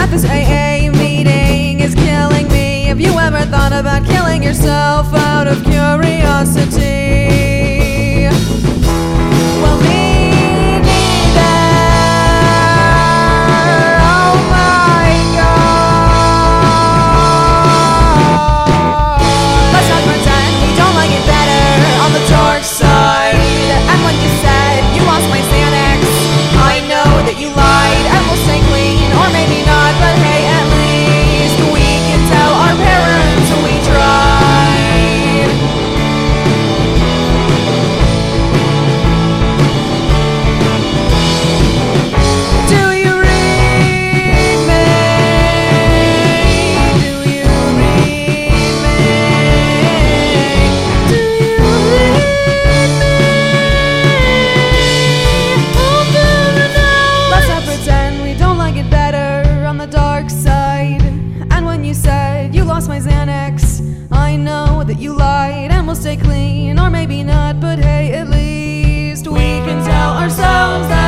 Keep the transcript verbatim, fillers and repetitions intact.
This A A meeting is killing me. Have you ever thought about killing yourself out of curiosity? Well, me neither. Oh my God. Let's not pretend we don't like it better on the dark side. And when you said you lost my Xanax, I know that you lied and will stay clean, or maybe not, but hey, at least we can tell our parents we tried. Do you read me? Do you read me? Do you read me? Let's not pretend we don't like it better on the dark side. And when you said you lost my Xanax, I know that you lied and will stay clean, or maybe not, but hey, at least we can tell ourselves that